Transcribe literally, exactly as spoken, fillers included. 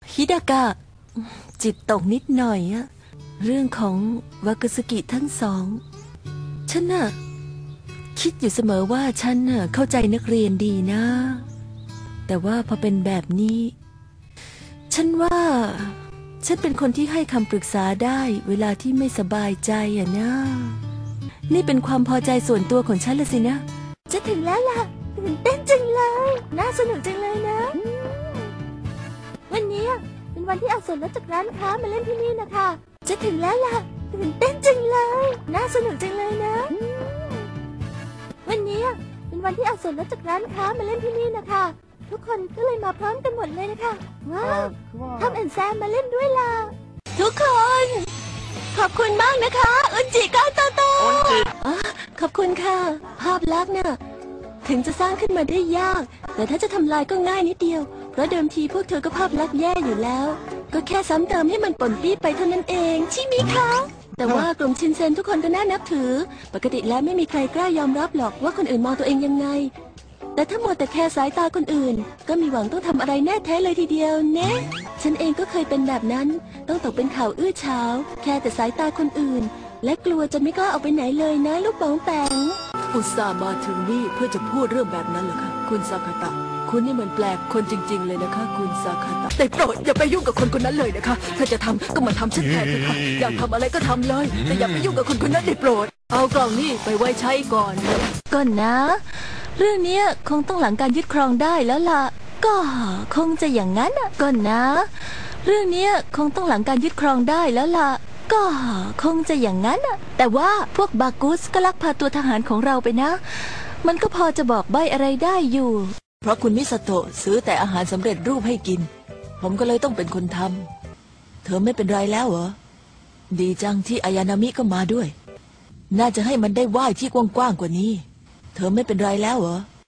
ฮิดากะจิตตกนิดหน่อยอะเรื่องของวากาสกิทั้งสองฉันน่ะคิดอยู่เสมอว่าฉันน่ะเข้าใจนักเรียนดีนะแต่ว่าพอเป็นแบบนี้ฉันว่าฉันเป็นคนที่ให้คำปรึกษาได้เวลาที่ไม่สบายใจอะนะนี่เป็นความพอใจส่วนตัวของฉันละสินะจะถึงแล้วล่ะตื่นเต้นจังเลยน่าสนุกจังเลยนะวันนี้เป็นวันที่เอาส่วนลดจากร้านค้ามาเล่นที่นี่นะคะจะถึงแล้วล่ะตื่นเต้นจังเลยน่าสนุกจังเลยนะวันนี้เป็นวันที่เอาส่วนลดจากร้านค้ามาเล่นที่นี่นะคะทุกคนก็เลยมาพร้อมกันหมดเลยนะคะว้าวทอมแอนแซมมาเล่นด้วยล่ะทุกคนขอบคุณมากนะคะอุนจิก้าโตโตขอบคุณค่ะภาพลักษณ์น่ะถึงจะสร้างขึ้นมาได้ยากแต่ถ้าจะทำลายก็ง่ายนิดเดียวเพราะเดิมทีพวกเธอก็ภาพลักษณ์แย่อยู่แล้วก็แค่ซ้ำเติมให้มันปนปี้ไปเท่านั้นเองใช่ไหมคะแต่ว่ากลุ่มชินเซนทุกคนก็น่านับถือปกติแล้วไม่มีใครกล้ายอมรับหรอกว่าคนอื่นมองตัวเองยังไงแต่ถ้ามัวแต่แค่สายตาคนอื่นก็มีหวังต้องทำอะไรแน่แท้เลยทีเดียวเนะฉันเองก็เคยเป็นแบบนั้นต้องตกเป็นข่าวอื้อฉาวแค่แต่สายตาคนอื่นและกลัวจะไม่กล้าออกไปไหนเลยนะลูกบองแปงอุตส่าห์มาถึงนี่เพื่อจะพูดเรื่องแบบนั้นเหรอคะคุณซาคาตะคุณนี่เหมือนแปลกคนจริงๆเลยนะคะคุณซาคาตะแต่โปรดอย่าไปยุ่งกับคนคนนั้นเลยนะคะถ้าจะทำก็มาทำฉันแทนเถอะค่ะอยากทำอะไรก็ทำเลยแต่อย่าไปยุ่งกับคนคนนั้นได้โปรดเอากล่องนี่ไปไว้ใช้ก่อนก่อนนะเรื่องนี้คงต้องหลังการยึดครองได้แล้วล่ะก็คงจะอย่างนั้นก่อนนะเรื่องนี้คงต้องหลังการยึดครองได้แล้วล่ะก็คงจะอย่างนั้นแต่ว่าพวกบากุสก็ลักพาตัวทหารของเราไปนะมันก็พอจะบอกใบ้อะไรได้อยู่เพราะคุณมิสโตะซื้อแต่อาหารสำเร็จรูปให้กินผมก็เลยต้องเป็นคนทำเธอไม่เป็นไรแล้วเหรอดีจังที่อายานามิก็มาด้วยน่าจะให้มันได้ว่ายที่กว้างๆกว่านี้เธอไม่เป็นไรแล้วเหรอ